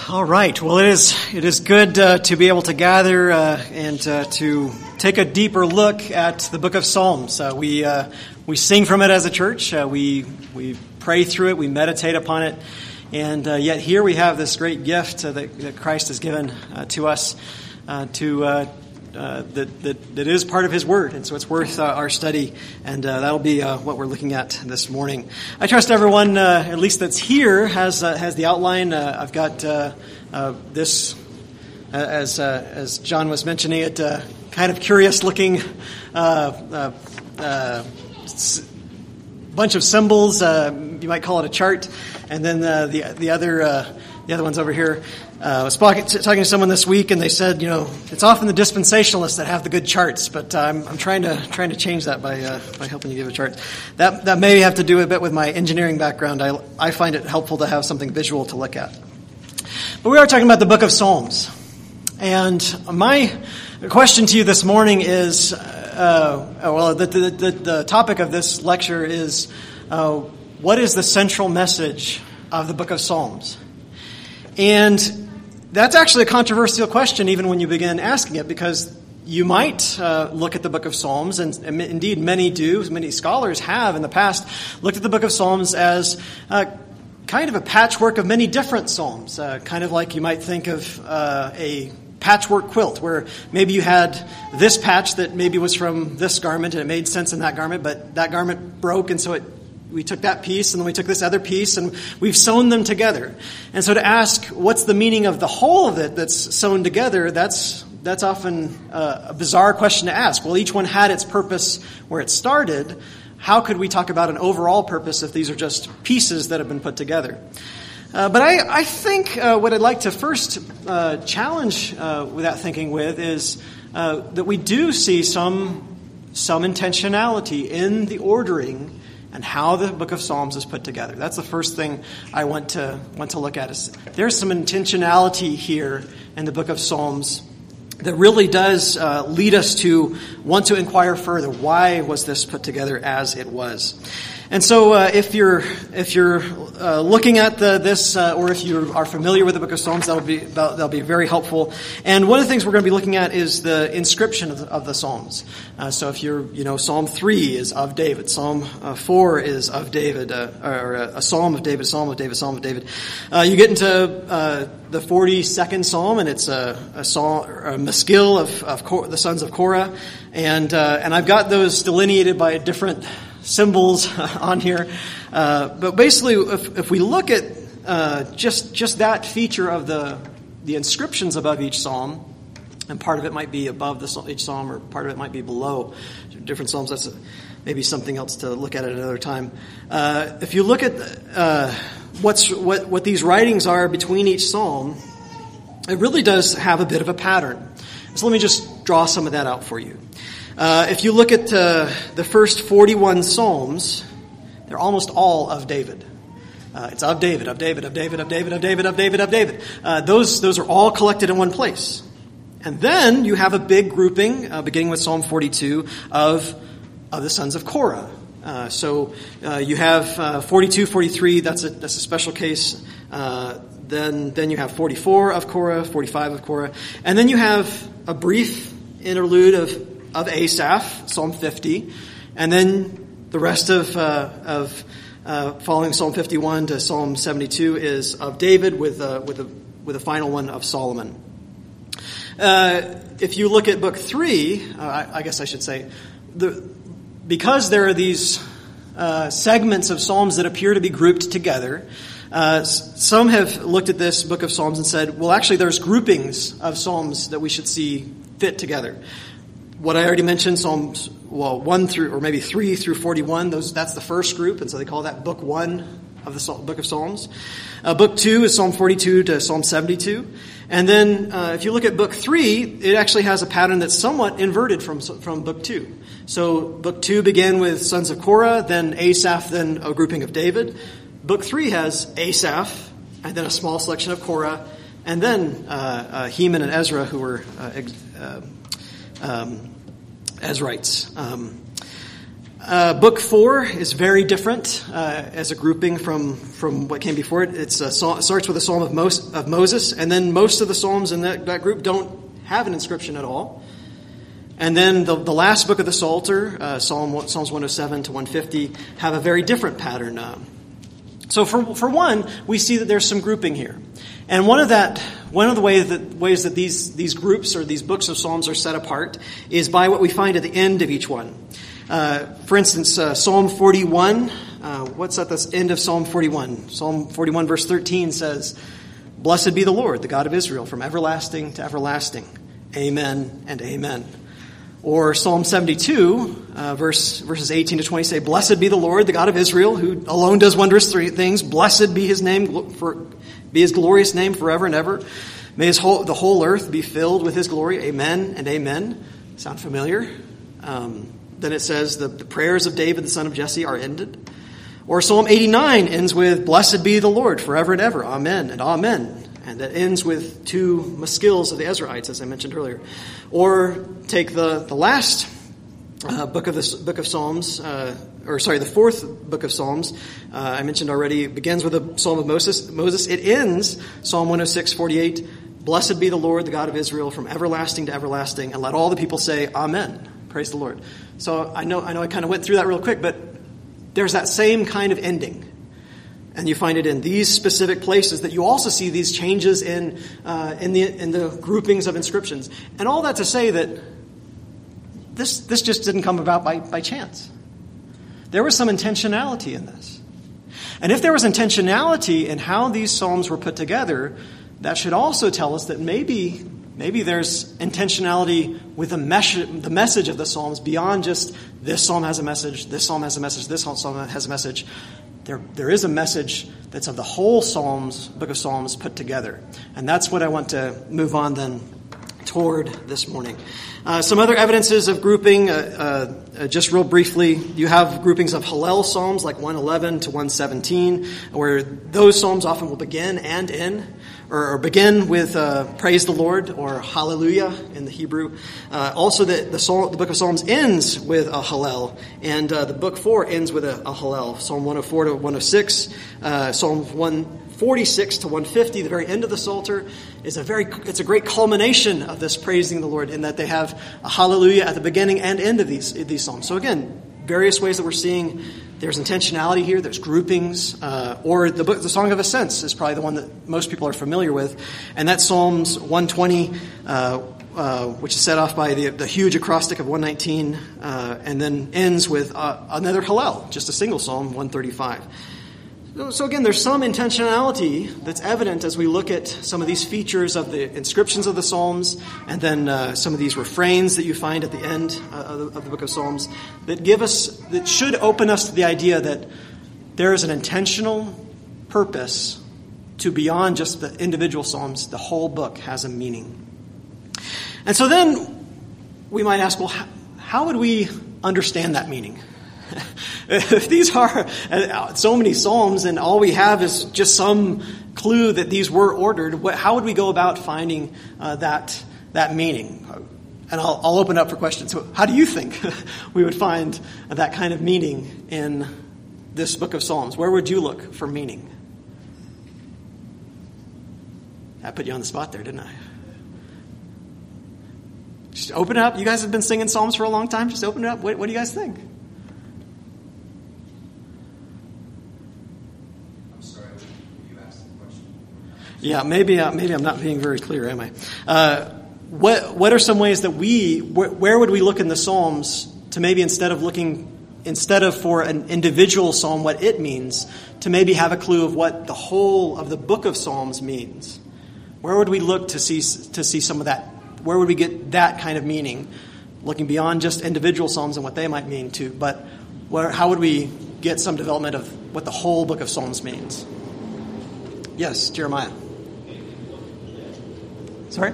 All right. Well, it is good to be able to gather and to take a deeper look at the Book of Psalms. We sing from it as a church. We pray through it. We meditate upon it, and yet here we have this great gift that Christ has given to us that is part of His Word, and so it's worth our study, and that'll be what we're looking at this morning. I trust everyone, at least that's here, has the outline. I've got this, as John was mentioning it, kind of curious-looking bunch of symbols. You might call it a chart, and then the other ones over here. I was talking to someone this week, and they said, it's often the dispensationalists that have the good charts, but I'm trying to change that by helping you give a chart. That may have to do a bit with my engineering background. I find it helpful to have something visual to look at. But we are talking about the Book of Psalms, and my question to you this morning is, the topic of this lecture is, what is the central message of the Book of Psalms? And that's actually a controversial question even when you begin asking it, because you might look at the Book of Psalms, and indeed many scholars have in the past looked at the Book of Psalms as kind of a patchwork of many different psalms, kind of like you might think of a patchwork quilt, where maybe you had this patch that maybe was from this garment and it made sense in that garment, but that garment broke, and so we took that piece and then we took this other piece and we've sewn them together. And so to ask what's the meaning of the whole of it that's sewn together, that's often a bizarre question to ask. Well, each one had its purpose where it started. How could we talk about an overall purpose if these are just pieces that have been put together? But I think what I'd like to first challenge with that thinking with is that we do see some intentionality in the ordering and how the Book of Psalms is put together. That's the first thing I want to look at. Is there's some intentionality here in the Book of Psalms that really does lead us to want to inquire further. Why was this put together as it was? And so, if you're looking at this, or if you are familiar with the Book of Psalms, that'll be very helpful. And one of the things we're going to be looking at is the inscription of the Psalms. So, if Psalm 3 is of David, Psalm 4 is of David, or a Psalm of David, Psalm of David, Psalm of David. You get into the 42nd Psalm, and it's a maskil of the sons of Korah, and I've got those delineated by different symbols on here, but basically, if we look at just that feature of the inscriptions above each psalm, and part of it might be above each psalm, or part of it might be below different psalms. That's maybe something else to look at another time. If you look at what these writings are between each psalm, it really does have a bit of a pattern. So let me just draw some of that out for you. If you look at the first 41 Psalms, they're almost all of David. It's of David, of David, of David, of David, of David, of David, of David. Those are all collected in one place. And then you have a big grouping, beginning with Psalm 42, of the sons of Korah. So you have 42, 43, that's a special case. Then you have 44 of Korah, 45 of Korah. And then you have a brief interlude of Asaph, Psalm 50, and then the rest of following Psalm 51 to Psalm 72 is of David, with a final one of Solomon. If you look at Book 3, I guess I should say, because there are these segments of Psalms that appear to be grouped together, some have looked at this Book of Psalms and said, well, actually, there's groupings of Psalms that we should see fit together. What I already mentioned, Psalms 1 through, or maybe 3 through 41, that's the first group, and so they call that Book 1 of the Book of Psalms. Book 2 is Psalm 42 to Psalm 72. And then if you look at Book 3, it actually has a pattern that's somewhat inverted from Book 2. So Book 2 began with sons of Korah, then Asaph, then a grouping of David. Book 3 has Asaph, and then a small selection of Korah, and then Heman and Ezra, who were Ezrites. Book 4 is very different as a grouping from what came before it. It starts with a psalm of Moses, and then most of the psalms in that group don't have an inscription at all. And then the last book of the Psalter, Psalms 107 to 150, have a very different pattern. So for one, we see that there's some grouping here. And one of the ways that these groups or these books of Psalms are set apart is by what we find at the end of each one. For instance, Psalm 41, what's at the end of Psalm 41? Psalm 41 verse 13 says, "Blessed be the Lord, the God of Israel, from everlasting to everlasting. Amen and amen." Or Psalm 72, verses 18 to 20 say, "Blessed be the Lord, the God of Israel, who alone does wondrous things. Blessed be his name, be his glorious name forever and ever. May the whole earth be filled with his glory. Amen and amen." Sound familiar? Then it says the prayers of David, the son of Jesse, are ended. Or Psalm 89 ends with, "Blessed be the Lord forever and ever. Amen and amen." And that ends with 2 maskils of the Ezraites, as I mentioned earlier. Or take the last book of Psalms, the 4th book of Psalms. I mentioned already, it begins with a psalm of Moses. It ends, Psalm 106:48, "Blessed be the Lord, the God of Israel, from everlasting to everlasting, and let all the people say, Amen." Praise the Lord. So I know I kind of went through that real quick, but there's that same kind of ending. And you find it in these specific places that you also see these changes in the groupings of inscriptions. And all that to say that this just didn't come about by chance. There was some intentionality in this. And if there was intentionality in how these psalms were put together, that should also tell us that maybe there's intentionality with the message of the psalms beyond just this psalm has a message, this psalm has a message, this psalm has a message. There is a message that's of the whole book of Psalms put together. And that's what I want to move on then toward this morning. Some other evidences of grouping, just real briefly, you have groupings of Hallel Psalms like 111 to 117, where those Psalms often will begin and end, or begin with praise the Lord or hallelujah in the Hebrew. Also, the book of Psalms ends with a Hallel, and the book 4 ends with a Hallel. Psalm 104 to 106, Psalm 146 to 150, the very end of the Psalter, it's a great culmination of this praising the Lord in that they have a hallelujah at the beginning and end of these Psalms. So again, various ways that we're seeing there's intentionality here, there's groupings, or the Song of Ascents is probably the one that most people are familiar with, and that's Psalms 120, which is set off by the huge acrostic of 119, and then ends with another Hallel, just a single Psalm, 135. So again, there's some intentionality that's evident as we look at some of these features of the inscriptions of the Psalms, and then some of these refrains that you find at the end of the book of Psalms that should open us to the idea that there is an intentional purpose to beyond just the individual Psalms. The whole book has a meaning. And so then we might ask, well, how would we understand that meaning? If these are so many Psalms and all we have is just some clue that these were ordered, how would we go about finding that meaning? And I'll open up for questions. So how do you think we would find that kind of meaning in this book of Psalms? Where would you look for meaning? I put you on the spot there, didn't I? Just open it up. You guys have been singing Psalms for a long time. Just open it up. What do you guys think? Yeah, maybe I'm not being very clear, am I? What are some ways that where would we look in the Psalms to maybe instead of for an individual psalm what it means, to maybe have a clue of what the whole of the book of Psalms means? Where would we look to see some of that? Where would we get that kind of meaning, looking beyond just individual psalms and what they might mean too? But how would we get some development of what the whole book of Psalms means? Yes, Jeremiah. Sorry?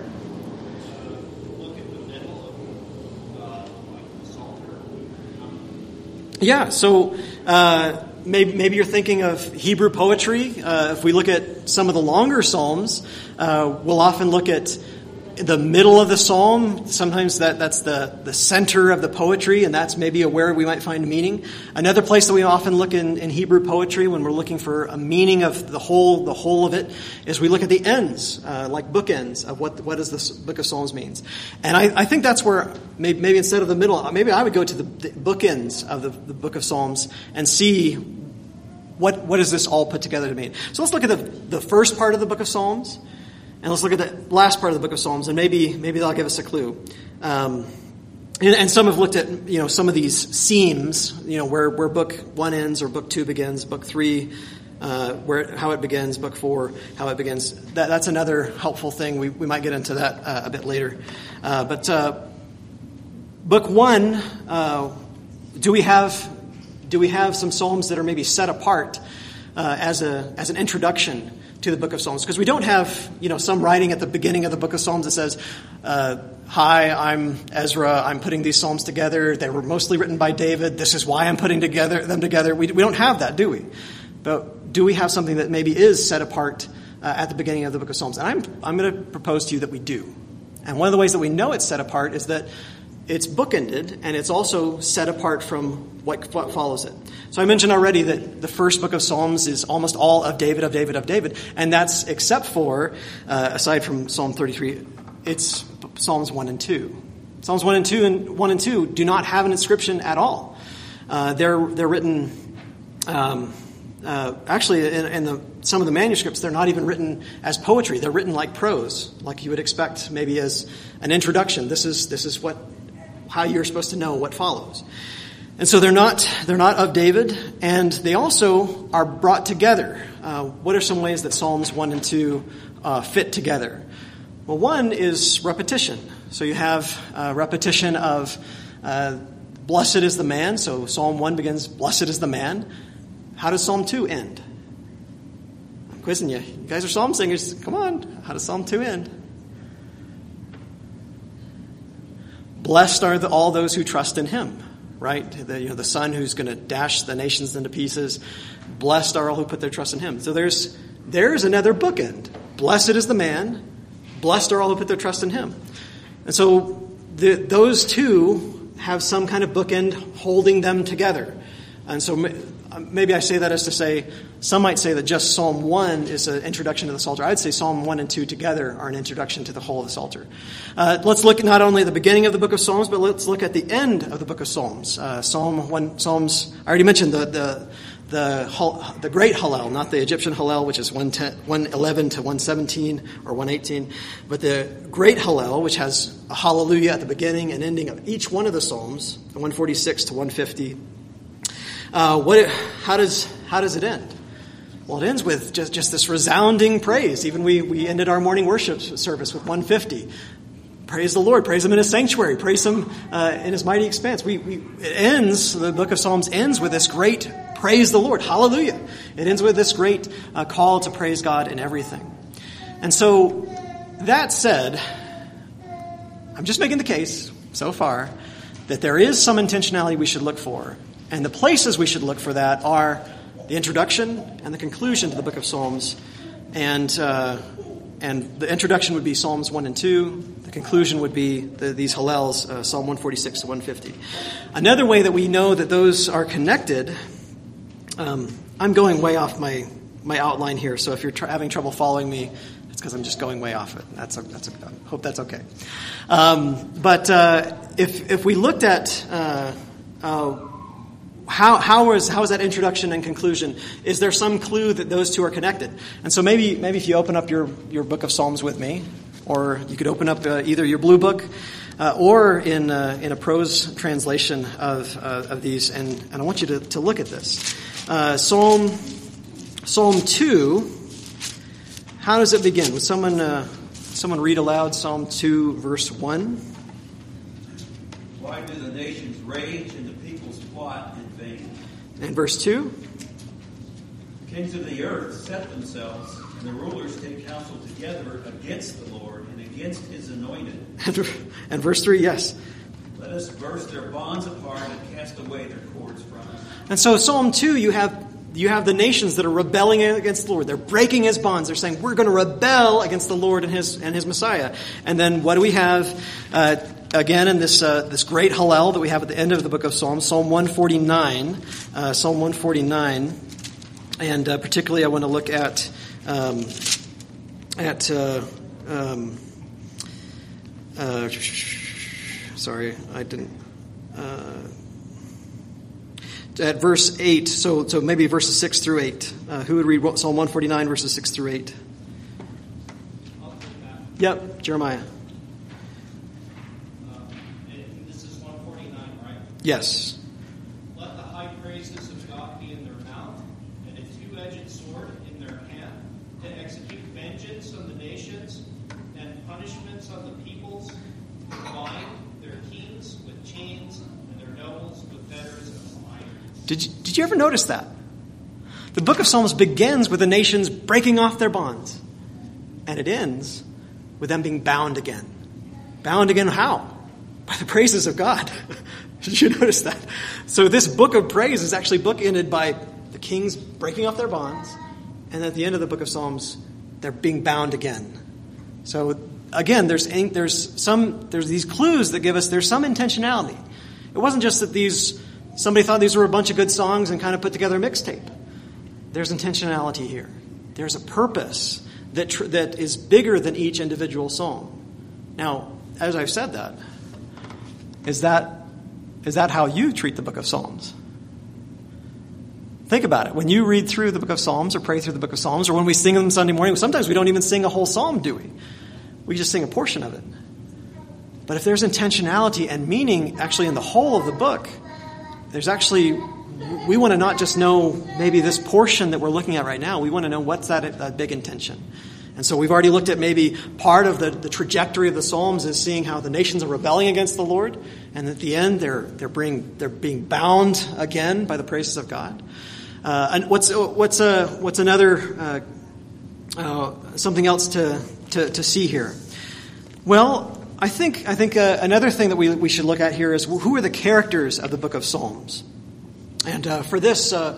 Yeah, so maybe you're thinking of Hebrew poetry. If we look at some of the longer Psalms, we'll often look at the middle of the psalm. Sometimes that's the center of the poetry, and that's maybe where we might find meaning. Another place that we often look in Hebrew poetry when we're looking for a meaning of the whole of it, is we look at the ends, like bookends of what does this book of Psalms means. And I think that's where maybe instead of the middle, maybe I would go to the bookends of the book of Psalms and see what does this all put together to mean. So let's look at the first part of the book of Psalms. And let's look at the last part of the book of Psalms, and maybe that'll give us a clue. And some have looked at some of these seams, where book 1 ends or book 2 begins, book 3 how it begins, book 4 how it begins. That's another helpful thing. We might get into that a bit later. But book 1, do we have some psalms that are maybe set apart as an introduction to the book of Psalms? Because we don't have, some writing at the beginning of the book of Psalms that says, hi, I'm Ezra, I'm putting these psalms together. They were mostly written by David. This is why I'm putting them together. We don't have that, do we? But do we have something that maybe is set apart at the beginning of the book of Psalms? And I'm going to propose to you that we do. And one of the ways that we know it's set apart is that it's bookended, and it's also set apart from what follows it. So I mentioned already that the first book of Psalms is almost all of David, and that's except for, aside from Psalm 33, it's Psalms 1 and 2. Psalms 1 and 2 do not have an inscription at all. They're written, actually, in some of the manuscripts, they're not even written as poetry. They're written like prose, like you would expect maybe as an introduction. This is how you're supposed to know what follows. And so they're not of David, and they also are brought together. What are some ways that Psalms 1 and 2 fit together? Well, one is repetition. So you have repetition of blessed is the man. So Psalm 1 begins, blessed is the man. How does Psalm 2 end? I'm quizzing you. You guys are psalm singers. Come on. How does Psalm 2 end? Blessed are all those who trust in him, right? The son who's going to dash the nations into pieces. Blessed are all who put their trust in him. So there's another bookend. Blessed is the man. Blessed are all who put their trust in him. And so those two have some kind of bookend holding them together. And so maybe I say that as to say, some might say that just Psalm 1 is an introduction to the Psalter. I'd say Psalm 1 and 2 together are an introduction to the whole of the Psalter. Let's look at not only the beginning of the book of Psalms, but let's look at the end of the book of Psalms. Psalms, I already mentioned the great Hallel, not the Egyptian Hallel, which is 111 to 117 or 118, but the great Hallel, which has a hallelujah at the beginning and ending of each one of the Psalms, 146 to 150. How does it end? Well, it ends with just this resounding praise. Even we ended our morning worship service with 150. Praise the Lord. Praise him in his sanctuary. Praise him in his mighty expanse. The book of Psalms ends with this great praise the Lord. Hallelujah. It ends with this great call to praise God in everything. And so, that said, I'm just making the case so far that there is some intentionality we should look for. And the places we should look for that are the introduction and the conclusion to the book of Psalms. And the introduction would be Psalms 1 and 2. The conclusion would be these Hallels, Psalm 146 to 150. Another way that we know that those are connected, I'm going way off my outline here. So if you're having trouble following me, it's because I'm just going way off it. I hope that's okay. But if we looked at how is that introduction and conclusion? Is there some clue that those two are connected? And so maybe if you open up your book of Psalms with me, or you could open up either your blue book or in a prose translation of these, and I want you to look at this. Psalm 2. How does it begin? Would someone read aloud Psalm 2, verse 1? Why do the nations rage and the peoples plot in vain? And verse 2? Kings of the earth set themselves, and the rulers take counsel together against the Lord and against his anointed. And verse 3, yes. Let us burst their bonds apart and cast away their cords from us. And so Psalm 2, you have you have the nations that are rebelling against the Lord. They're breaking his bonds. They're saying, we're going to rebel against the Lord and his Messiah. And then what do we have again in this great Hallel that we have at the end of the book of Psalms, Psalm 149. Psalm 149. And particularly I want to look at sorry, I didn't... at verse 8, so maybe verses 6 through 8. Who would read Psalm 149, verses 6 through 8? Yep, Jeremiah. This is 149, right? Yes. Let the high praises of God be in their mouth, and a two-edged sword in their hand, to execute vengeance on the nations, and punishments on the peoples, to bind their kings with chains, and their nobles with fetters of iron. Did you ever notice that? The book of Psalms begins with the nations breaking off their bonds. And it ends with them being bound again. Bound again how? By the praises of God. Did you notice that? So this book of praise is actually bookended by the kings breaking off their bonds. And at the end of the book of Psalms, they're being bound again. So again, there's these clues that give us there's some intentionality. It wasn't just that somebody thought these were a bunch of good songs and kind of put together a mixtape. There's intentionality here. There's a purpose that is bigger than each individual psalm. Now, as I've said that, is that how you treat the book of Psalms? Think about it. When you read through the book of Psalms or pray through the book of Psalms, or when we sing them Sunday morning, sometimes we don't even sing a whole psalm, do we? We just sing a portion of it. But if there's intentionality and meaning actually in the whole of the book, we want to not just know maybe this portion that we're looking at right now. We want to know what's that big intention. And so we've already looked at maybe part of the trajectory of the Psalms is seeing how the nations are rebelling against the Lord, and at the end they're being bound again by the praises of God. And what's another something else to see here? Well, I think another thing that we should look at here is who are the characters of the book of Psalms. And for this, I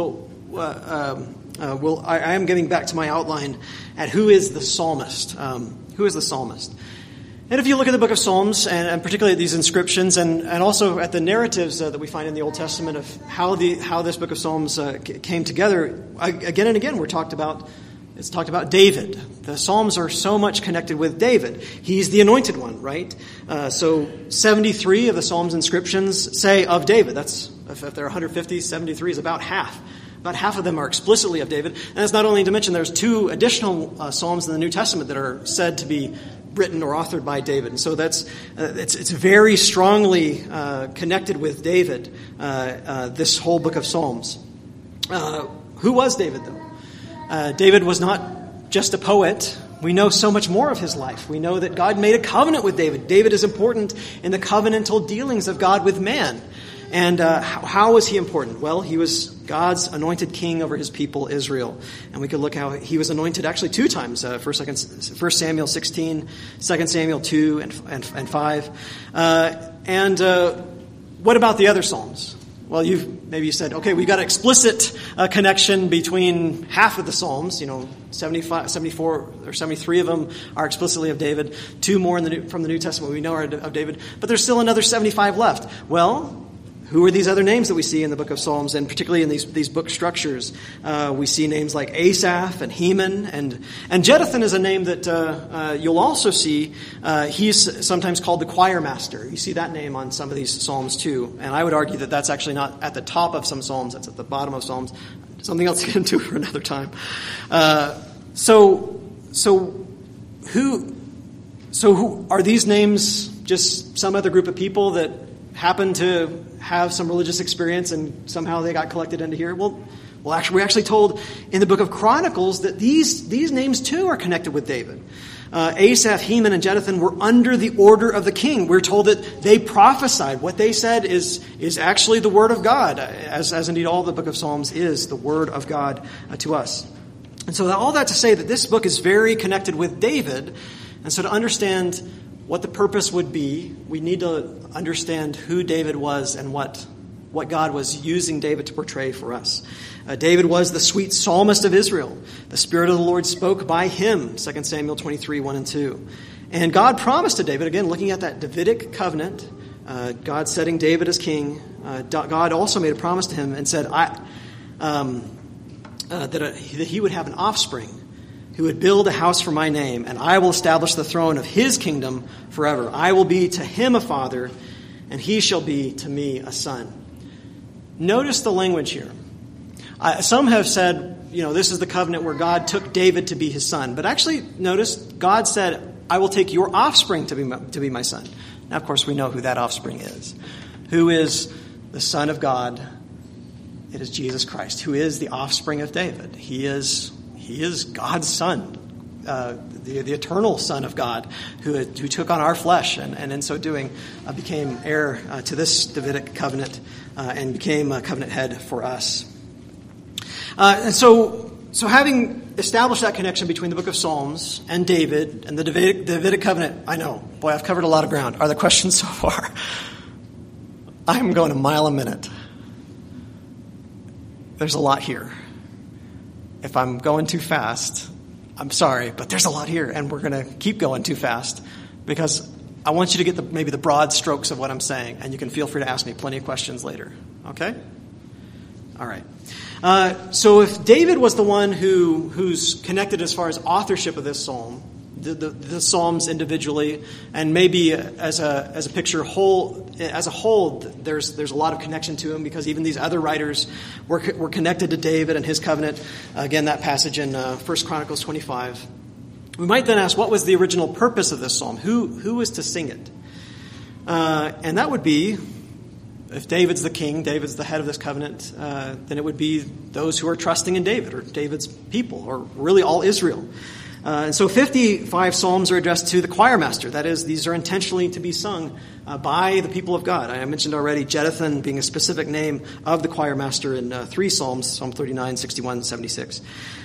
am getting back to my outline at who is the psalmist. Who is the psalmist? And if you look at the book of Psalms, and particularly at these inscriptions, and also at the narratives that we find in the Old Testament of how this book of Psalms came together, again and again it's talked about David. The Psalms are so much connected with David. He's the anointed one, right? So 73 of the Psalms inscriptions say of David. That's, if there are 150, 73 is about half. About half of them are explicitly of David. And that's not only to mention there's 2 additional Psalms in the New Testament that are said to be written or authored by David. And so that's it's very strongly connected with David, this whole book of Psalms. Who was David, though? David was not just a poet. We know so much more of his life. We know that God made a covenant with David. David is important in the covenantal dealings of God with man. And how was he important? Well, he was God's anointed king over his people, Israel. And we could look how he was anointed actually 2 times, 1 Samuel 16, 2 Samuel 2 and 5. What about the other Psalms? Well, you said, okay, we've got an explicit connection between half of the Psalms. 74 or 73 of them are explicitly of David. 2 more from the New Testament we know are of David. But there's still another 75 left. Well, who are these other names that we see in the book of Psalms, and particularly in these book structures? We see names like Asaph and Heman, and Jeduthun is a name that you'll also see. He's sometimes called the choir master. You see that name on some of these Psalms too. And I would argue that that's actually not at the top of some Psalms. That's at the bottom of Psalms. Something else to get into for another time. So who are these names? Just some other group of people that happen to have some religious experience and somehow they got collected into here? Well, we're actually told in the book of Chronicles that these names too are connected with David. Asaph, Heman, and Jeduthun were under the order of the king. We're told that they prophesied. What they said is actually the word of God, as indeed all the book of Psalms is the word of God to us. And so all that to say that this book is very connected with David. And so to understand what the purpose would be, we need to understand who David was and what what God was using David to portray for us. David was the sweet psalmist of Israel. The Spirit of the Lord spoke by him, 2 Samuel 23, 1 and 2. And God promised to David, again, looking at that Davidic covenant, God setting David as king, God also made a promise to him and said that he would have an offspring who would build a house for my name, and I will establish the throne of his kingdom forever. I will be to him a father, and he shall be to me a son. Notice the language here. Some have said, this is the covenant where God took David to be his son. But actually, notice, God said, I will take your offspring to be my son. Now, of course, we know who that offspring is. Who is the Son of God? It is Jesus Christ, who is the offspring of David. He is God's son, the eternal Son of God, who took on our flesh, and in so doing became heir to this Davidic covenant and became a covenant head for us. And so having established that connection between the book of Psalms and David and the Davidic covenant, I know, boy, I've covered a lot of ground. Are there questions so far? I'm going a mile a minute. There's a lot here. If I'm going too fast, I'm sorry, but there's a lot here, and we're going to keep going too fast because I want you to get maybe the broad strokes of what I'm saying, and you can feel free to ask me plenty of questions later. Okay? All right. So if David was the one who's connected as far as authorship of this psalm, the psalms individually, and maybe as a picture whole, as a whole, there's a lot of connection to him because even these other writers were connected to David and his covenant. Again, that passage in 1 Chronicles 25. We might then ask, what was the original purpose of this psalm? Who was to sing it? And that would be, if David's the king, David's the head of this covenant, then it would be those who are trusting in David, or David's people, or really all Israel. And so 55 psalms are addressed to the choir master. That is, these are intentionally to be sung by the people of God. I mentioned already Jeduthun being a specific name of the choir master in 3 psalms, Psalm 39, 61, 76.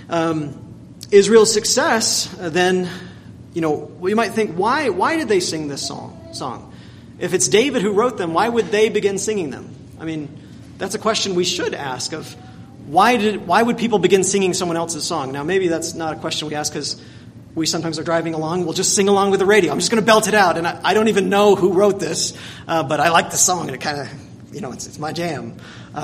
Israel's success, then, we might think, why did they sing this song? If it's David who wrote them, why would they begin singing them? I mean, that's a question we should ask of why would people begin singing someone else's song? Now, maybe that's not a question we ask because we sometimes are driving along. We'll just sing along with the radio. I'm just going to belt it out. And I don't even know who wrote this, but I like the song, and it kind of, it's my jam.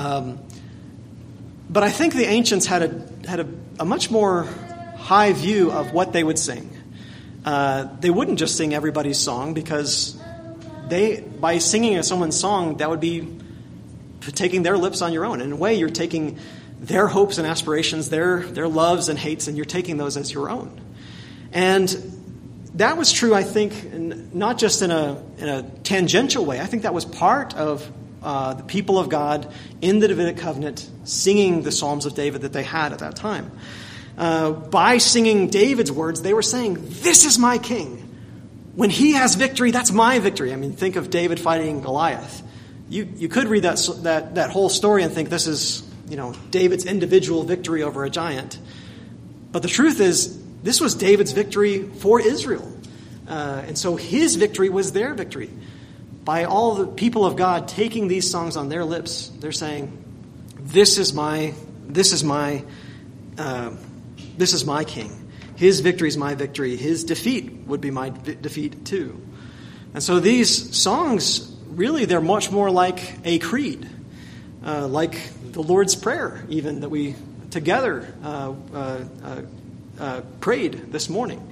But I think the ancients had a much more high view of what they would sing. They wouldn't just sing everybody's song because by singing someone's song, that would be taking their lips on your own. In a way, you're taking their hopes and aspirations, their loves and hates, and you're taking those as your own. And that was true, I think, not just in a tangential way. I think that was part of the people of God in the Davidic covenant singing the Psalms of David that they had at that time. By singing David's words, they were saying, "This is my king. When he has victory, that's my victory." I mean, think of David fighting Goliath. You could read that whole story and think this is, David's individual victory over a giant. But the truth is, this was David's victory for Israel. And so his victory was their victory. By all the people of God taking these songs on their lips, they're saying, this is my king. His victory is my victory. His defeat would be my defeat too. And so these songs, really, they're much more like a creed, like the Lord's Prayer, even, that we together prayed this morning.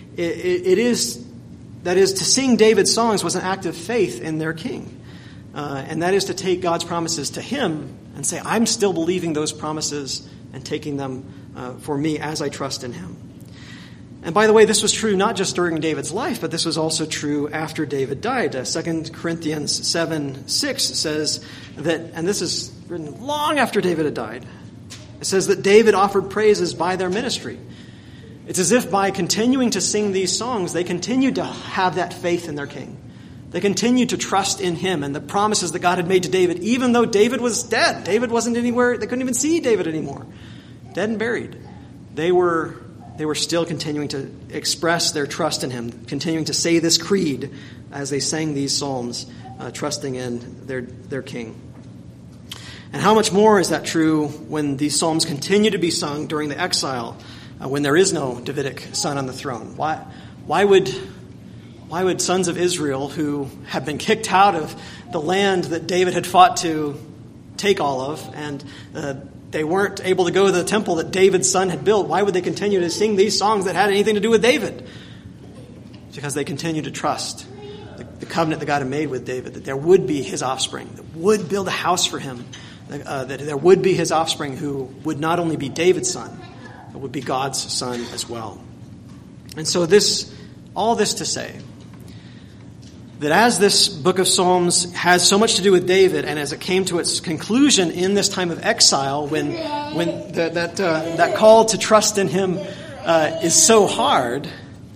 That is, to sing David's songs was an act of faith in their king. And that is to take God's promises to him and say, I'm still believing those promises and taking them for me as I trust in him. And by the way, this was true not just during David's life, but this was also true after David died. 2 Corinthians 7:6 says that, and this is written long after David had died, it says that David offered praises by their ministry. It's as if by continuing to sing these songs, they continued to have that faith in their king. They continued to trust in him and the promises that God had made to David, even though David was dead. David wasn't anywhere. They couldn't even see David anymore. Dead and buried. They were still continuing to express their trust in him, continuing to say this creed as they sang these psalms, trusting in their king. And how much more is that true when these psalms continue to be sung during the exile, when there is no Davidic son on the throne? Why would sons of Israel who have been kicked out of the land that David had fought to take all of, and they weren't able to go to the temple that David's son had built, why would they continue to sing these songs that had anything to do with David? It's because they continue to trust the covenant that God had made with David, that there would be his offspring, that would build a house for him, that there would be his offspring who would not only be David's son, but would be God's son as well. And so all this to say that as this book of Psalms has so much to do with David, and as it came to its conclusion in this time of exile, when that call to trust in him is so hard,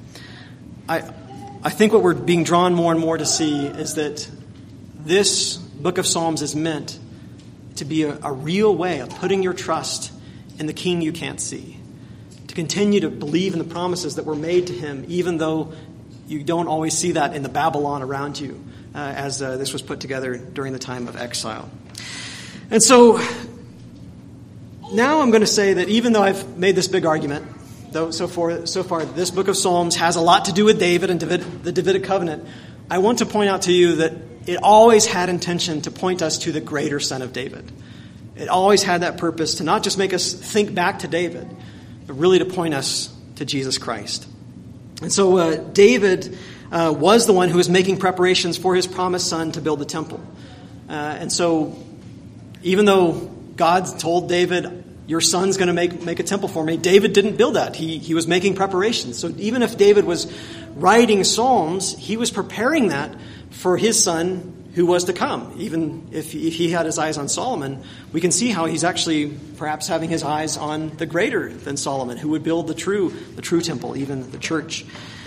I think what we're being drawn more and more to see is that this book of Psalms is meant to be a real way of putting your trust in the King you can't see, to continue to believe in the promises that were made to him, even though you don't always see that in the Babylon around you, as this was put together during the time of exile. And so now I'm going to say that even though I've made this big argument, though so far this book of Psalms has a lot to do with David and the Davidic covenant, I want to point out to you that it always had intention to point us to the greater Son of David. It always had that purpose to not just make us think back to David, but really to point us to Jesus Christ. And so David was the one who was making preparations for his promised son to build the temple. And so even though God told David, your son's going to make a temple for me, David didn't build that. He was making preparations. So even if David was writing Psalms, he was preparing that for his son who was to come. Even if he had his eyes on Solomon, we can see how he's actually perhaps having his eyes on the greater than Solomon, who would build the true temple, even the church.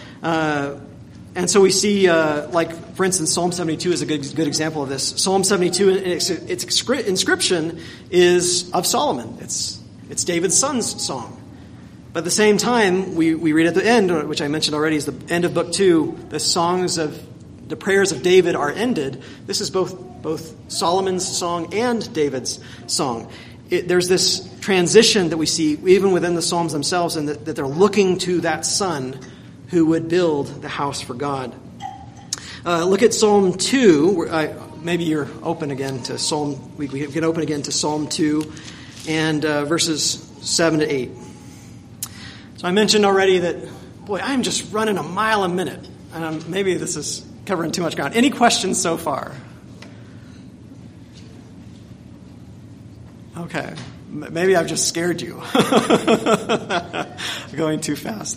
And so we see, like, for instance, Psalm 72 is a good example of this. Psalm 72, its inscription is of Solomon. It's David's son's song. But at the same time, we read at the end, which I mentioned already, is the end of book 2, the prayers of David are ended. This is both Solomon's song and David's song. There's this transition that we see even within the Psalms themselves, and that they're looking to that son who would build the house for God. Look at Psalm 2. Maybe you're open again to Psalm. We can open again to Psalm 2 and verses 7 to 8. So I mentioned already that, boy, I'm just running a mile a minute. Maybe this is covering too much ground. Any questions so far? Okay. Maybe I've just scared you. Going too fast.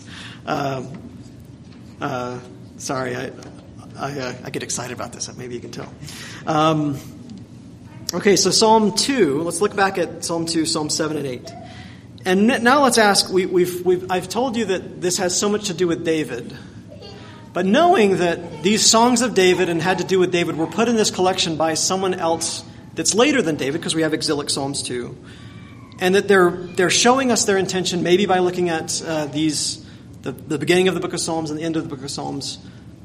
Sorry, I get excited about this. Maybe you can tell. Okay, so Psalm 2. Let's look back at Psalm 2, Psalm 7 and 8. And now let's ask, I've told you that this has so much to do with David. But knowing that these songs of David and had to do with David were put in this collection by someone else that's later than David, because we have exilic Psalms too, and that they're showing us their intention maybe by looking at the beginning of the book of Psalms and the end of the book of Psalms.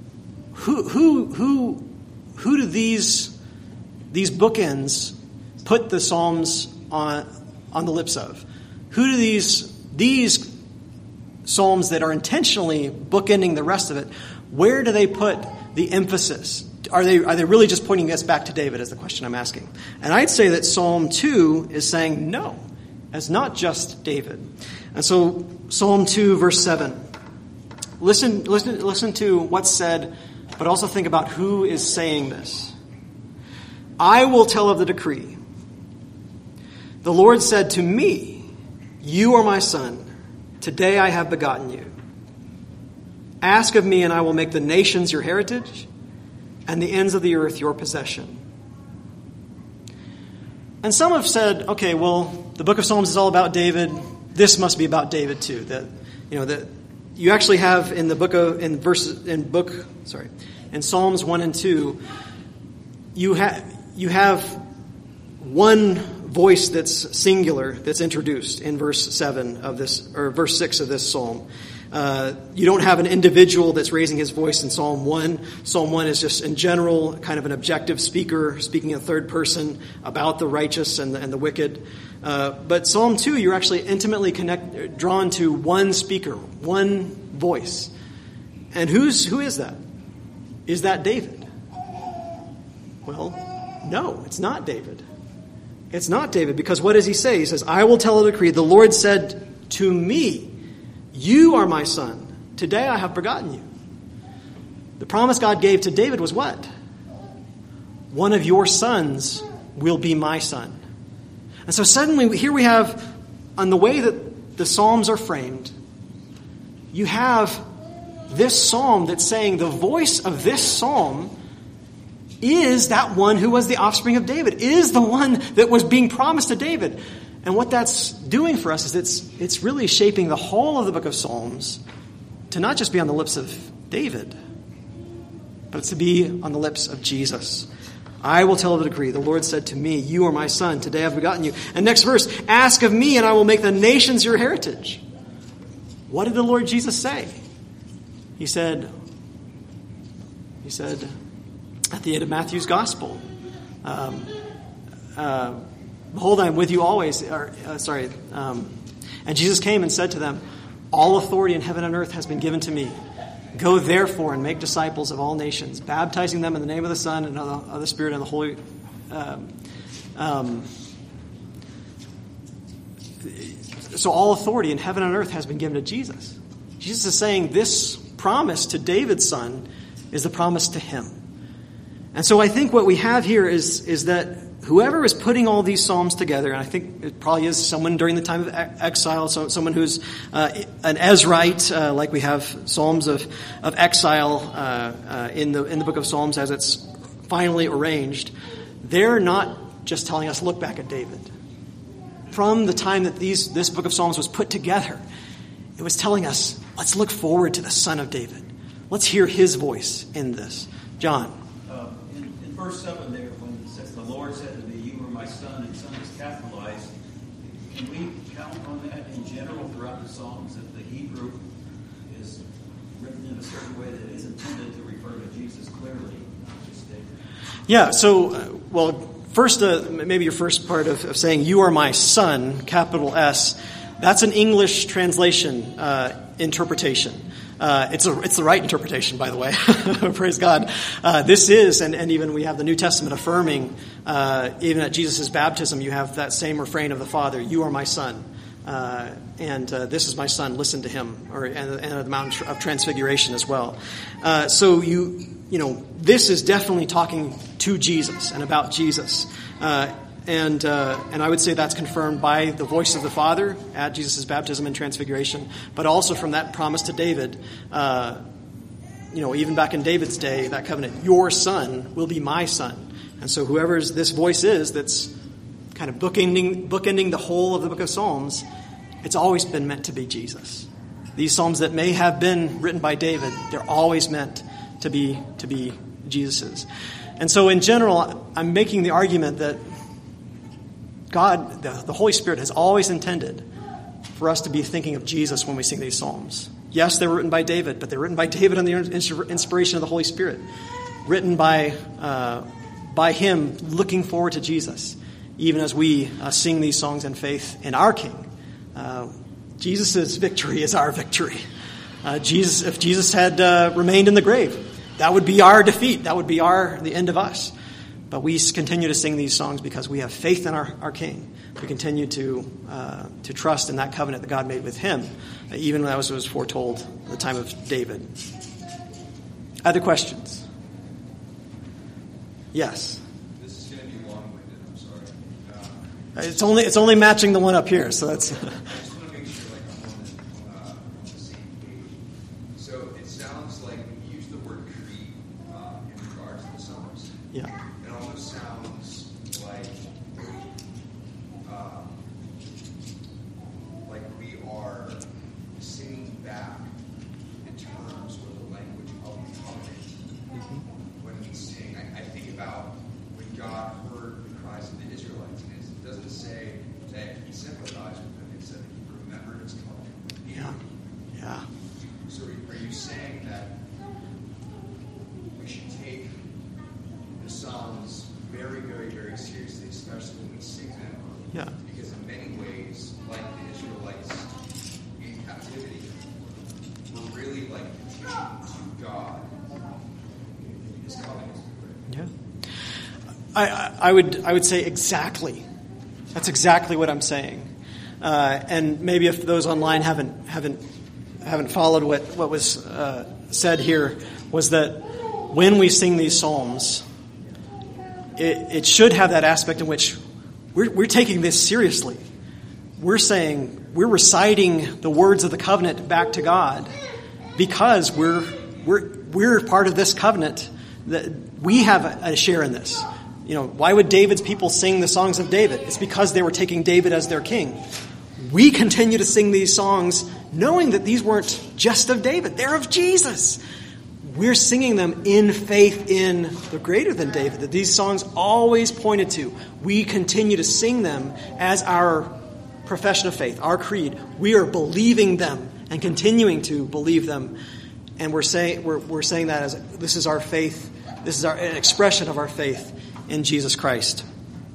Who do these bookends put the Psalms on the lips of? Who do these Psalms that are intentionally bookending the rest of it, where do they put the emphasis? Are they really just pointing us back to David, is the question I'm asking. And I'd say that Psalm 2 is saying no, it's not just David. And so Psalm 2, verse 7. Listen to what's said, but also think about who is saying this. I will tell of the decree. The Lord said to me, you are my son. Today I have begotten you. Ask of me, and I will make the nations your heritage, and the ends of the earth your possession. And some have said, okay, well, the book of Psalms is all about David. This must be about David too. That you actually have in in Psalms 1 and 2, you have one voice that's singular that's introduced in verse 7 of this, or verse 6 of this psalm. You don't have an individual that's raising his voice in Psalm 1. Psalm 1 is just, in general, kind of an objective speaker speaking in third person about the righteous and the wicked. But Psalm 2, you're actually intimately drawn to one speaker, one voice. And who is that? Is that David? Well, no, it's not David. It's not David, because what does he say? He says, I will tell a decree. The Lord said to me, you are my son. Today I have begotten you. The promise God gave to David was what? One of your sons will be my son. And so suddenly here we have, on the way that the Psalms are framed, you have this psalm that's saying the voice of this psalm is that one who was the offspring of David, is the one that was being promised to David. And what that's doing for us is it's really shaping the whole of the book of Psalms to not just be on the lips of David, but it's to be on the lips of Jesus. I will tell of a decree. The Lord said to me, you are my son. Today I have begotten you. And next verse, ask of me and I will make the nations your heritage. What did the Lord Jesus say? He said at the end of Matthew's gospel, behold, I am with you always. And Jesus came and said to them, all authority in heaven and earth has been given to me. Go therefore and make disciples of all nations, baptizing them in the name of the Son and of the Spirit and the Holy. So all authority in heaven and earth has been given to Jesus. Jesus is saying this promise to David's son is the promise to him. And so I think what we have here is that whoever is putting all these psalms together, and I think it probably is someone during the time of exile, so someone who's an Ezrite, like we have psalms of exile in the book of Psalms as it's finally arranged. They're not just telling us, look back at David. From the time that this book of Psalms was put together, it was telling us, let's look forward to the Son of David. Let's hear his voice in this. John. In verse 7 there, when it says, the Lord said to me, you are my son, and son is capitalized, can we count on that in general throughout the Psalms, that the Hebrew is written in a certain way that is intended to refer to Jesus clearly, not just David? Yeah, so, first, maybe your first part of saying, you are my son, capital S, that's an English translation interpretation. It's the right interpretation, by the way. Praise God. This is, and even we have the New Testament affirming, even at Jesus' baptism, you have that same refrain of the Father, you are my son. And this is my son, listen to him, and at the Mount of Transfiguration as well. So this is definitely talking to Jesus and about Jesus. And I would say that's confirmed by the voice of the Father at Jesus' baptism and transfiguration, but also from that promise to David. Even back in David's day, that covenant, your son will be my son. And so whoever this voice is that's kind of bookending the whole of the book of Psalms, it's always been meant to be Jesus. These Psalms that may have been written by David, they're always meant to be Jesus's. And so in general, I'm making the argument that God, the Holy Spirit, has always intended for us to be thinking of Jesus when we sing these psalms. Yes, they were written by David, but they're written by David under the inspiration of the Holy Spirit. Written by him looking forward to Jesus, even as we sing these songs in faith in our King. Jesus' victory is our victory. If Jesus had remained in the grave, that would be our defeat. That would be the end of us. But we continue to sing these songs because we have faith in our King. We continue to trust in that covenant that God made with him, even as it was foretold at the time of David. Other questions? Yes. This is going to be long-winded. I'm sorry. It's only matching the one up here, so that's. I just want to make sure I'm on the same page. So it sounds like you use the word creed in regards to the Psalms. Yeah. It almost sounds like we are singing back in terms with the language of the covenant. Mm-hmm. When we sing, I think about when God heard the cries of the Israelites, and it doesn't say that he sympathized with them; it said that he remembered his covenant with you. Yeah. Yeah. Because in many ways, like the Israelites in captivity, we're really like petitioning to God His covenant. Yeah. I would say exactly. That's exactly what I'm saying. And maybe if those online haven't followed what was said here, was that when we sing these psalms, it should have that aspect in which we're taking this seriously. We're reciting the words of the covenant back to God because we're part of this covenant, that we have a share in this. Why would David's people sing the songs of David? It's because they were taking David as their king. We continue to sing these songs knowing that these weren't just of David. They're of Jesus. We're singing them in faith in the greater than David, that these songs always pointed to. We continue to sing them as our profession of faith, our creed. We are believing them and continuing to believe them. And we're saying that as this is our faith. This is an expression of our faith in Jesus Christ.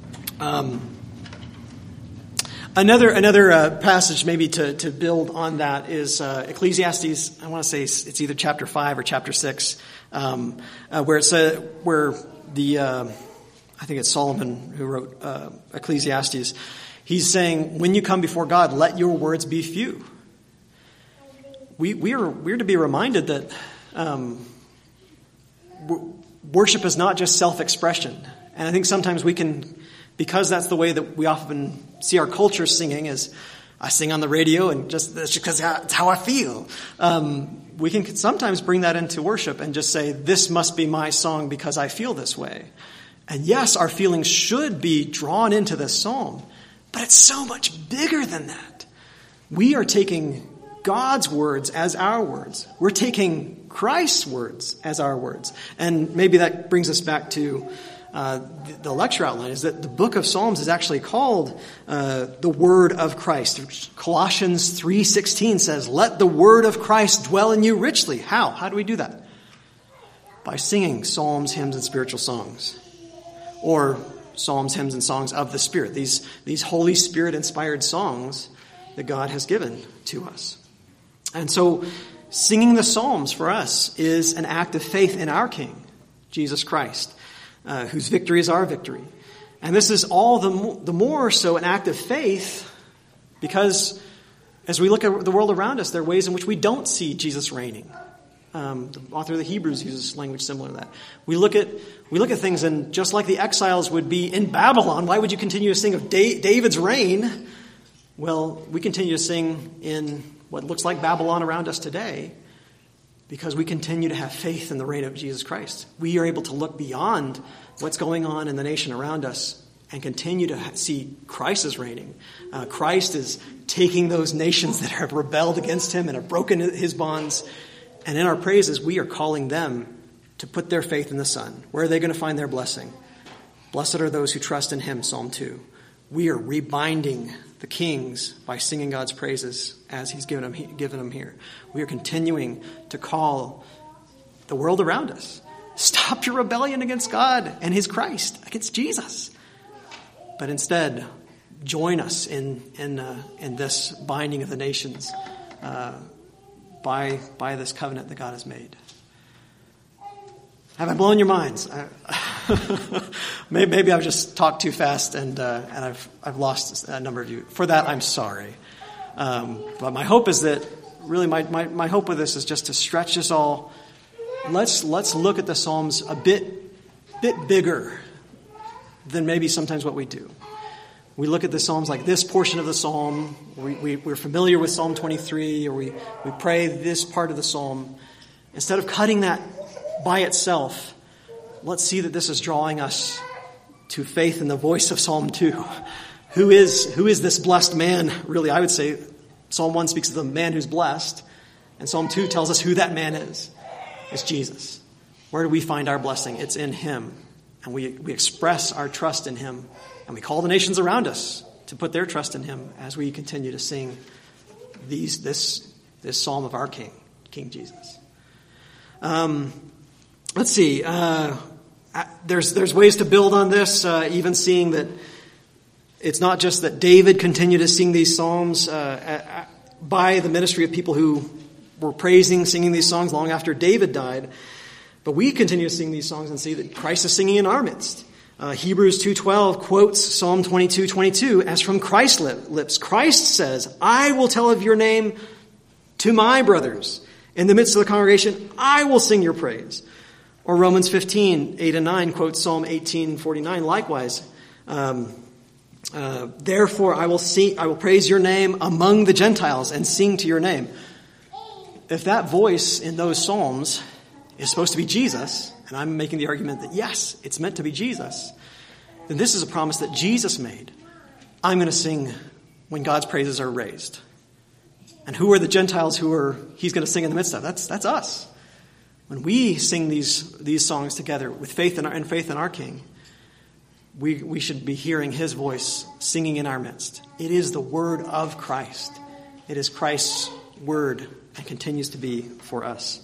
Another passage maybe to build on that is Ecclesiastes. I want to say it's either chapter 5 or chapter 6, where I think it's Solomon who wrote Ecclesiastes. He's saying, when you come before God, let your words be few. We're to be reminded that worship is not just self-expression. And I think sometimes we can, because that's the way that we often see our culture singing, is I sing on the radio and that's just because it's how I feel. We can sometimes bring that into worship and just say, this must be my song because I feel this way. And yes, our feelings should be drawn into this psalm, but it's so much bigger than that. We are taking God's words as our words. We're taking Christ's words as our words. And maybe that brings us back to the lecture outline, is that the book of Psalms is actually called the word of Christ. Colossians 3:16 says, let the word of Christ dwell in you richly. How? How do we do that? By singing psalms, hymns, and spiritual songs. Or psalms, hymns, and songs of the Spirit. These Holy Spirit-inspired songs that God has given to us. And so singing the psalms for us is an act of faith in our King, Jesus Christ, whose victory is our victory. And this is all the more so an act of faith because as we look at the world around us, there are ways in which we don't see Jesus reigning. The author of the Hebrews uses language similar to that. We look at things, and just like the exiles would be in Babylon, why would you continue to sing of David's reign? Well, we continue to sing in what looks like Babylon around us today because we continue to have faith in the reign of Jesus Christ. We are able to look beyond what's going on in the nation around us and continue to see Christ is reigning. Christ is taking those nations that have rebelled against him and have broken his bonds. And in our praises, we are calling them to put their faith in the Son. Where are they going to find their blessing? Blessed are those who trust in him, Psalm 2. We are rebinding the kings by singing God's praises as he's given them here. We are continuing to call the world around us. Stop your rebellion against God and his Christ, against Jesus. But instead, join us in this binding of the nations by this covenant that God has made. Have I blown your minds? Maybe I've just talked too fast and I've lost a number of you. For that, I'm sorry. But my hope is that really my hope with this is just to stretch us all. Let's look at the Psalms a bit bigger than maybe sometimes what we do. We look at the Psalms like this portion of the Psalm. We're familiar with Psalm 23, or we pray this part of the Psalm. Instead of cutting that by itself, let's see that this is drawing us to faith in the voice of Psalm 2. Who is this blessed man? Really, I would say Psalm 1 speaks of the man who's blessed, and Psalm 2 tells us who that man is. It's Jesus. Where do we find our blessing? It's in him. And we express our trust in him. And we call the nations around us to put their trust in him as we continue to sing this psalm of our King, King Jesus. Let's see. There's ways to build on this, even seeing that It's not just that David continued to sing these psalms by the ministry of people who were praising, singing these songs long after David died, but we continue to sing these songs and see that Christ is singing in our midst. Hebrews 2:12 quotes Psalm 22:22 as from Christ's lips. Christ says, "I will tell of your name to my brothers. In the midst of the congregation, I will sing your praise." Or Romans 15:8-9 quotes Psalm 18:49 likewise. Therefore I will praise your name among the Gentiles and sing to your name. If that voice in those psalms is supposed to be Jesus, and I'm making the argument that yes, it's meant to be Jesus, then this is a promise that Jesus made. I'm going to sing when God's praises are raised. And who are the Gentiles he's going to sing in the midst of? That's us. When we sing these songs together with faith in our King, we should be hearing his voice singing in our midst. It is the word of Christ. It is Christ's word and continues to be for us.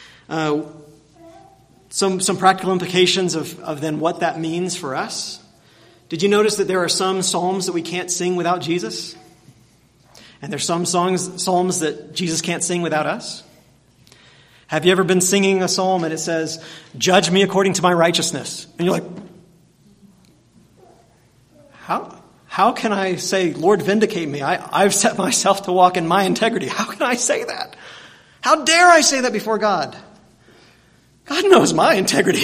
Some practical implications of then what that means for us. Did you notice that there are some psalms that we can't sing without Jesus? And there's some psalms that Jesus can't sing without us? Have you ever been singing a psalm and it says, "Judge me according to my righteousness"? And you're like, how can I say, "Lord, vindicate me"? I've set myself to walk in my integrity. How can I say that? How dare I say that before God? God knows my integrity.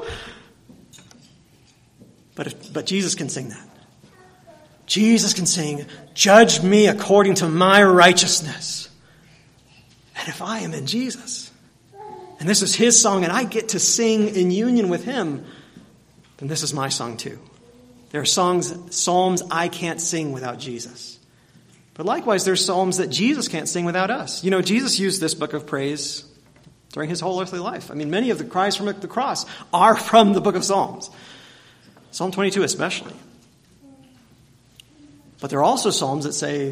But Jesus can sing that. Jesus can sing, "Judge me according to my righteousness." And if I am in Jesus, and this is his song, and I get to sing in union with him, then this is my song too. There are psalms I can't sing without Jesus. But likewise, there's psalms that Jesus can't sing without us. You know, Jesus used this book of praise during his whole earthly life. I mean, many of the cries from the cross are from the book of Psalms. Psalm 22 especially. But there are also psalms that say,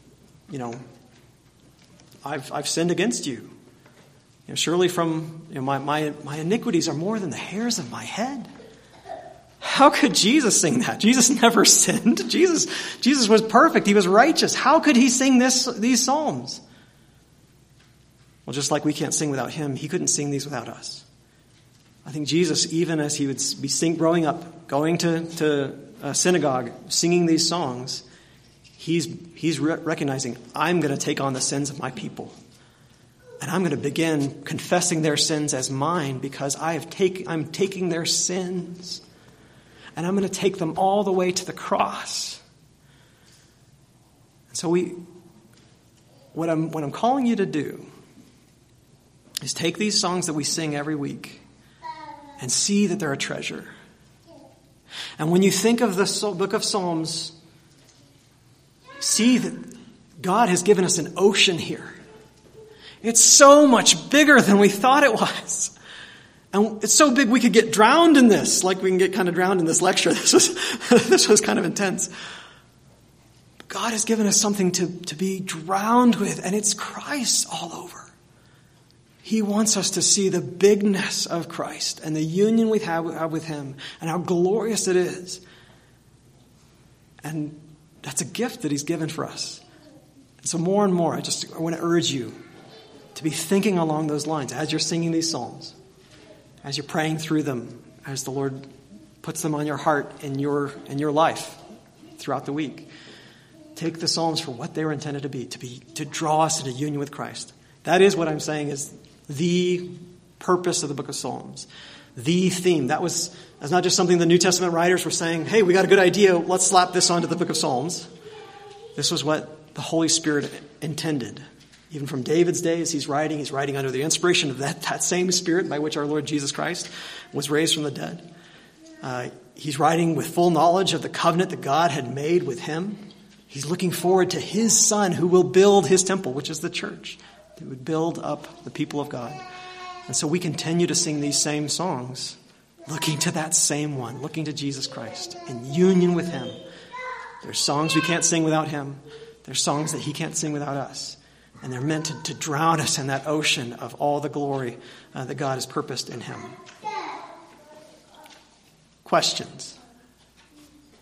I've sinned against you. Surely my iniquities are more than the hairs of my head. How could Jesus sing that? Jesus never sinned. Jesus was perfect. He was righteous. How could he sing these psalms? Well, just like we can't sing without him, he couldn't sing these without us. I think Jesus, even as he would be growing up, going to a synagogue, singing these songs, he's recognizing, I'm going to take on the sins of my people. And I'm going to begin confessing their sins as mine because I'm taking their sins. And I'm going to take them all the way to the cross. And so what I'm calling you to do is take these songs that we sing every week and see that they're a treasure. And when you think of the book of Psalms, see that God has given us an ocean here. It's so much bigger than we thought it was. And it's so big we could get drowned in this, like we can get kind of drowned in this lecture. This was kind of intense. But God has given us something to be drowned with, and it's Christ all over. He wants us to see the bigness of Christ and the union we have with him and how glorious it is. And that's a gift that he's given for us. And so more and more, I want to urge you to be thinking along those lines as you're singing these psalms, as you're praying through them, as the Lord puts them on your heart in your life throughout the week. Take the psalms for what they were intended to be, to draw us into union with Christ. That is what I'm saying is the purpose of the book of Psalms. The theme. That's not just something the New Testament writers were saying, hey, we got a good idea, let's slap this onto the book of Psalms. This was what the Holy Spirit intended. Even from David's days, he's writing under the inspiration of that same Spirit by which our Lord Jesus Christ was raised from the dead. He's writing with full knowledge of the covenant that God had made with him. He's looking forward to his Son who will build his temple, which is the church. That would build up the people of God. And so we continue to sing these same songs, looking to that same one, looking to Jesus Christ, in union with him. There's songs we can't sing without him. There's songs that he can't sing without us. And they're meant to drown us in that ocean of all the glory that God has purposed in him. Questions?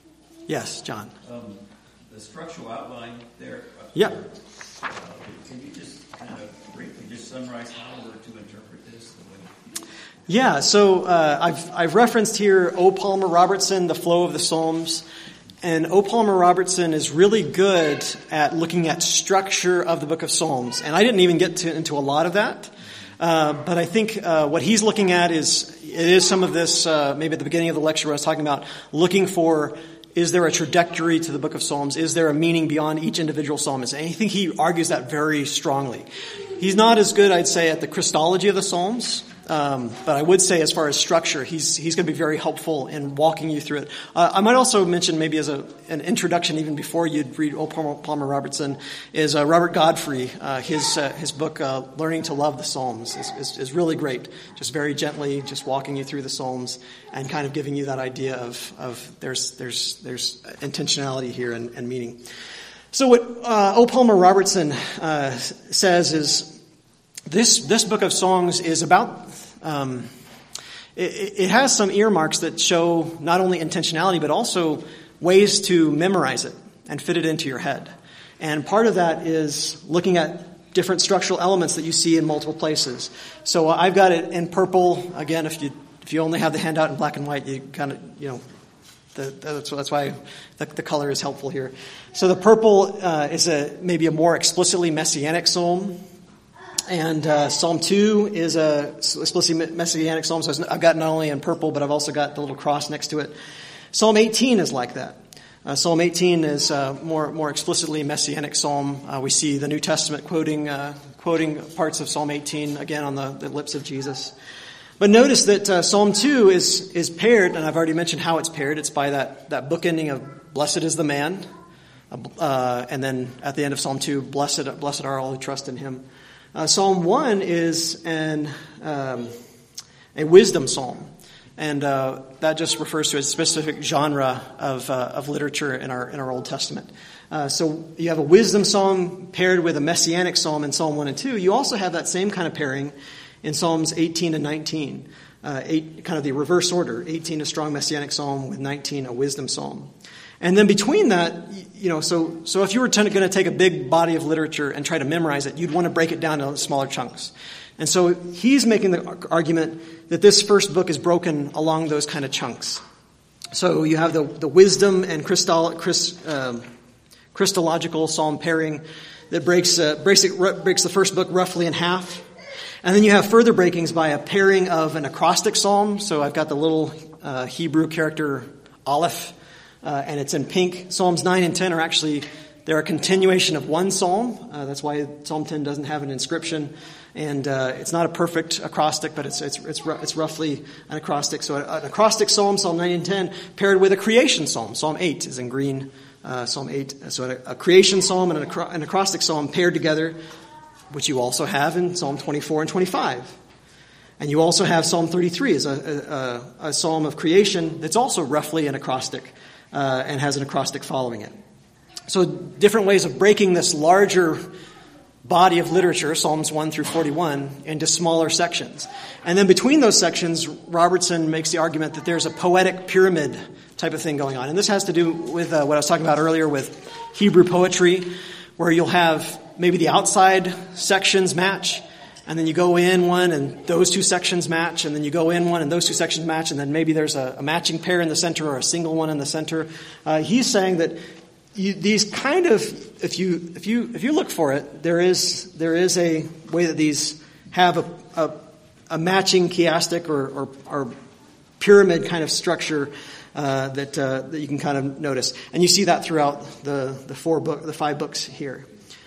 Yes, John. The structural outline there. Yeah. Can you just kind of briefly just summarize how we're to interpret this? Yeah, so I've referenced here O. Palmer Robertson, The Flow of the Psalms. And O. Palmer Robertson is really good at looking at structure of the book of Psalms. And I didn't even get into a lot of that. But I think what he's looking at is some of this, maybe at the beginning of the lecture where I was talking about looking for, is there a trajectory to the book of Psalms? Is there a meaning beyond each individual psalmist? And I think he argues that very strongly. He's not as good, I'd say, at the Christology of the Psalms. But I would say as far as structure, he's going to be very helpful in walking you through it. I might also mention maybe as an introduction, even before you'd read O. Palmer Robertson, is Robert Godfrey. His book, Learning to Love the Psalms, is really great. Just very gently, just walking you through the Psalms and kind of giving you that idea of there's intentionality here and meaning. So what O. Palmer Robertson says is this book of songs is about. It has some earmarks that show not only intentionality, but also ways to memorize it and fit it into your head. And part of that is looking at different structural elements that you see in multiple places. So I've got it in purple. Again, if you only have the handout in black and white, you kind of, that's why the color is helpful here. So the purple is maybe a more explicitly messianic psalm. And Psalm 2 is a explicitly messianic psalm, so I've got not only in purple, but I've also got the little cross next to it. Psalm 18 is like that. Psalm 18 is more explicitly messianic psalm. We see the New Testament quoting parts of Psalm 18 again on the lips of Jesus. But notice that Psalm 2 is paired, and I've already mentioned how it's paired. It's by that bookending of "Blessed is the man," and then at the end of Psalm 2, "Blessed are all who trust in him." Psalm 1 is a wisdom psalm, and that just refers to a specific genre of literature in our Old Testament. So you have a wisdom psalm paired with a messianic psalm in Psalm 1 and 2. You also have that same kind of pairing in Psalms 18 and 19. 8, kind of the reverse order. 18 a strong messianic psalm with 19 a wisdom psalm. And then between that, so if you were going to take a big body of literature and try to memorize it, you'd want to break it down into smaller chunks. And so he's making the argument that this first book is broken along those kind of chunks. So you have the wisdom and Christological psalm pairing that breaks the first book roughly in half. And then you have further breakings by a pairing of an acrostic psalm. So I've got the little Hebrew character Aleph. And it's in pink. Psalms 9 and 10 they're a continuation of one psalm. That's why Psalm 10 doesn't have an inscription. And it's not a perfect acrostic, but it's roughly an acrostic. So an acrostic psalm, Psalm 9 and 10, paired with a creation psalm. Psalm 8 is in green, Psalm 8. So a creation psalm and an acrostic psalm paired together, which you also have in Psalm 24 and 25. And you also have Psalm 33 as a psalm of creation that's also roughly an acrostic. And has an acrostic following it. So different ways of breaking this larger body of literature, Psalms 1 through 41, into smaller sections. And then between those sections, Robertson makes the argument that there's a poetic pyramid type of thing going on. And this has to do with what I was talking about earlier with Hebrew poetry, where you'll have maybe the outside sections match, and then you go in one and those two sections match, and then you go in one and those two sections match, and then maybe there's a matching pair in the center or a single one in the center. He's saying that these kind of, if you look for it, there is a way that these have a matching chiastic or pyramid kind of structure that you can kind of notice, and you see that throughout the 5 books here.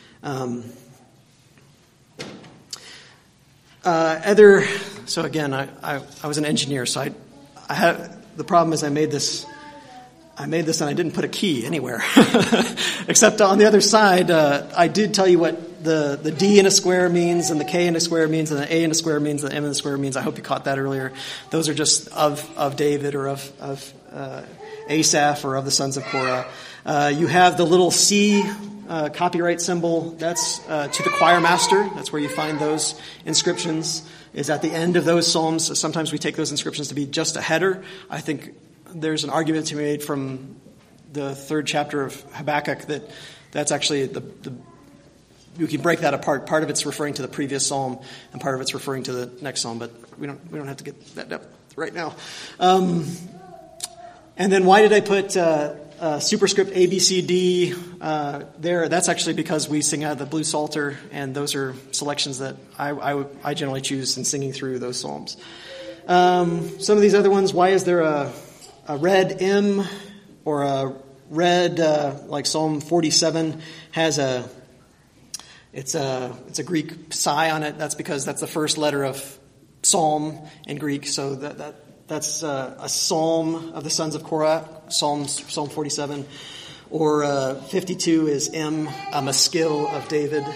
So again, I was an engineer, so I had the problem is I made this and I didn't put a key anywhere, except on the other side. I did tell you what the D in a square means, and the K in a square means, and the A in a square means, and the M in a square means. I hope you caught that earlier. Those are just of David or of Asaph or of the sons of Korah. You have the little C. Copyright symbol, that's to the choir master. That's where you find those inscriptions, is at the end of those psalms. Sometimes we take those inscriptions to be just a header. I think there's an argument to be made from the third chapter of Habakkuk, that's actually you can break that apart. Part of it's referring to the previous psalm, and part of it's referring to the next psalm. But we don't have to get that depth right now. And then why did I put superscript A, B, C, D there? That's actually because we sing out of the Blue Psalter, and those are selections that I generally choose in singing through those psalms. Some of these other ones, why is there a red M or a red like Psalm 47 has it's a Greek psi on it? That's because that's the first letter of psalm in Greek, so that's a psalm of the sons of Korah, Psalm 47. Or 52 is M, a maskil of David.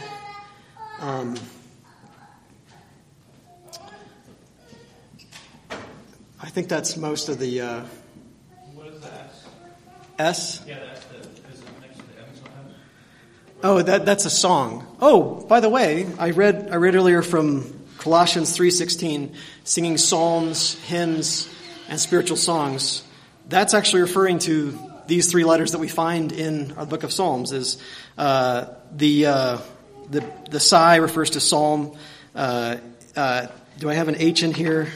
I think that's most of the... What is the S? S? Yeah, that's is it next to the Evans one? Oh, that's a song. Oh, by the way, I read earlier from Colossians 3:16, singing psalms, hymns, and spiritual songs. That's actually referring to these three letters that we find in our book of Psalms. Is the psi refers to psalm. Do I have an H in here?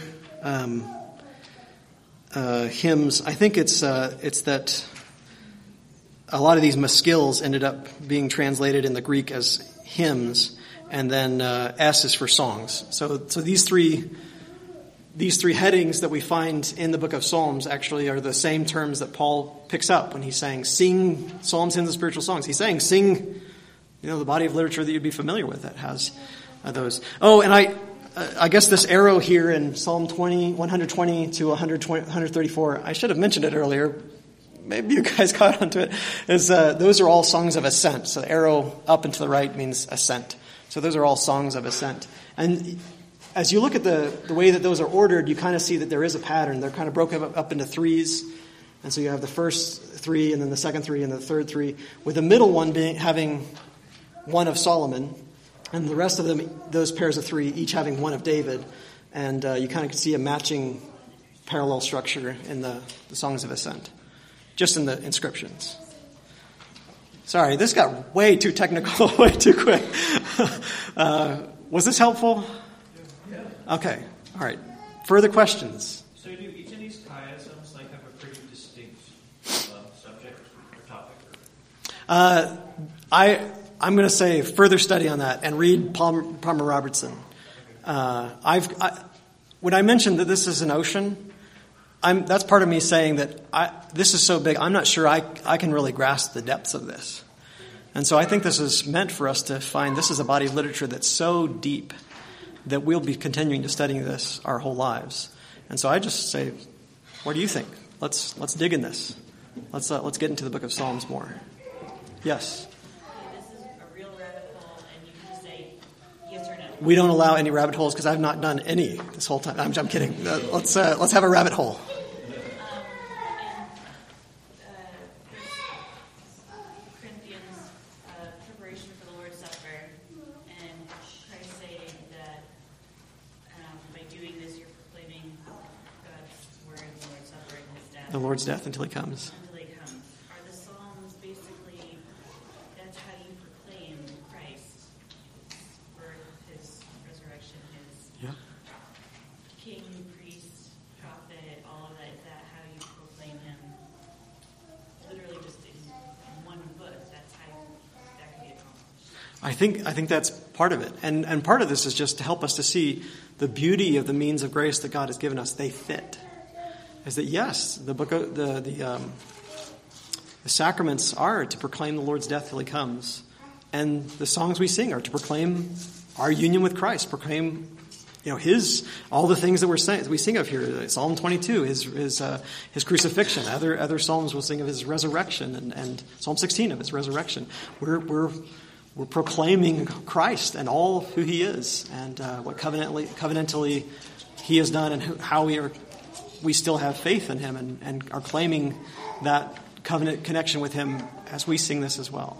Hymns. I think it's that a lot of these maskils ended up being translated in the Greek as hymns, and then S is for songs. So these three headings that we find in the book of Psalms actually are the same terms that Paul picks up when he's saying sing psalms, hymns, and spiritual songs. He's saying sing, the body of literature that you'd be familiar with that has those. Oh, and I guess this arrow here in Psalm 120 to 134, I should have mentioned it earlier. Maybe you guys caught onto it. Those are all songs of ascent. So the arrow up and to the right means ascent. So those are all songs of ascent. And as you look at the way that those are ordered, you kind of see that there is a pattern. They're kind of broken up into threes. And so you have the first three, and then the second three, and the third three, with the middle one having one of Solomon, and the rest of them, those pairs of three, each having one of David. And you kind of can see a matching parallel structure in the Songs of Ascent, just in the inscriptions. Sorry, this got way too technical, way too quick. Was this helpful? Yeah. Okay, all right. Further questions? So do each of these chiasms have a pretty distinct subject or topic? I'm going to say further study on that and read Palmer Robertson. When I mentioned that this is an ocean, that's part of me saying that this is so big, I'm not sure I can really grasp the depths of this. And so I think this is meant for us to find this is a body of literature that's so deep that we'll be continuing to study this our whole lives. And so I just say, what do you think? Let's dig in this. Let's get into the book of Psalms more. Yes? This is a real rabbit hole, and you can just say yes or no. We don't allow any rabbit holes because I've not done any this whole time. I'm kidding. Let's have a rabbit hole. Corinthians, preparation for the Lord's Supper, and Christ saying that by doing this, you're proclaiming God's word, the Lord's Supper, and His death. The Lord's death until He comes. Until He comes. Are the Psalms basically that's how you proclaim Christ? His resurrection, His king, priest, prophet, all of that. Is that how you proclaim Him? Literally just in one book. That's how that can be accomplished. I think that's part of it. And part of this is just to help us to see the beauty of the means of grace that God has given us. They fit. Is that yes, the book of the sacraments are to proclaim the Lord's death till He comes. And the songs we sing are to proclaim our union with Christ, proclaim His, all the things that we sing of here. Psalm 22 is His crucifixion. Other psalms will sing of His resurrection, and Psalm 16 of His resurrection. We're proclaiming Christ and all who He is, and what covenantally He has done, and how we still have faith in Him, and are claiming that covenant connection with Him as we sing this as well.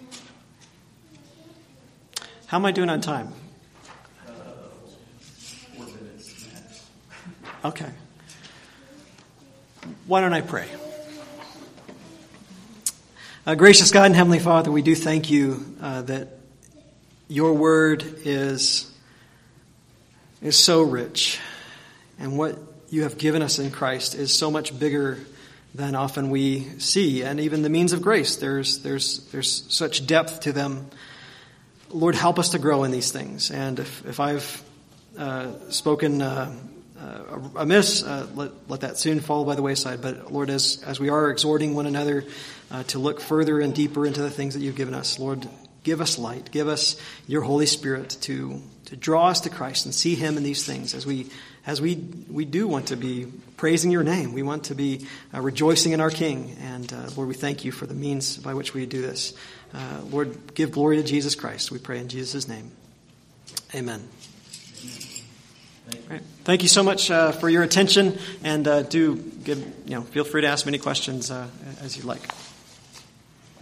How am I doing on time? Okay. Why don't I pray? Gracious God and Heavenly Father, we do thank you that your word is so rich, and what you have given us in Christ is so much bigger than often we see, and even the means of grace. There's such depth to them. Lord, help us to grow in these things. And if I've spoken amiss, let that soon fall by the wayside. But Lord, as we are exhorting one another to look further and deeper into the things that you've given us, Lord, give us light. Give us your Holy Spirit to draw us to Christ and see him in these things as we do want to be praising your name. We want to be rejoicing in our King. And Lord, we thank you for the means by which we do this. Lord, give glory to Jesus Christ. We pray in Jesus' name. Amen. Right. Thank you so much for your attention, and feel free to ask many questions as you'd like.